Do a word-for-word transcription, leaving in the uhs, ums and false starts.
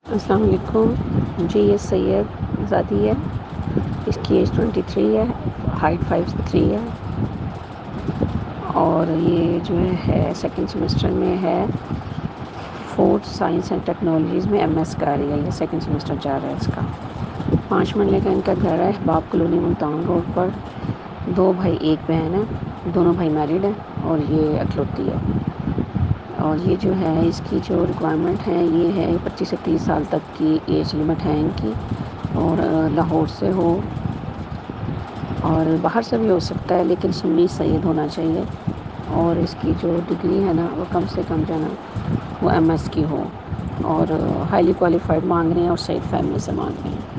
अस्सलाम वालेकुम जी। ये सैयद ज़ादी है। इसकी एज ट्वेंटी थ्री है, हाइट फाइव थ्री है और ये जो है सेकंड सेमेस्टर में है। फूड साइंस एंड टेक्नोलॉजीज़ में एमएस कर रही है। ये सेकंड सेमेस्टर जा रहा है इसका। पाँच मरले का इनका घर है, बाप कॉलोनी मुल्तान रोड पर। दो भाई एक बहन है, दोनों भाई मैरिड हैं और ये अकलौती है। और ये जो है इसकी जो रिक्वायरमेंट है ये है पच्चीस से तीस साल तक की एज लिमिट है इनकी, और लाहौर से हो और बाहर से भी हो सकता है, लेकिन सुन्नी सैयद होना चाहिए। और इसकी जो डिग्री है ना वो कम से कम जो है ना वो एमएस की हो, और हाईली क्वालिफाइड मांग रहे हैं और सैयद फैमिली से मांग रहे हैं।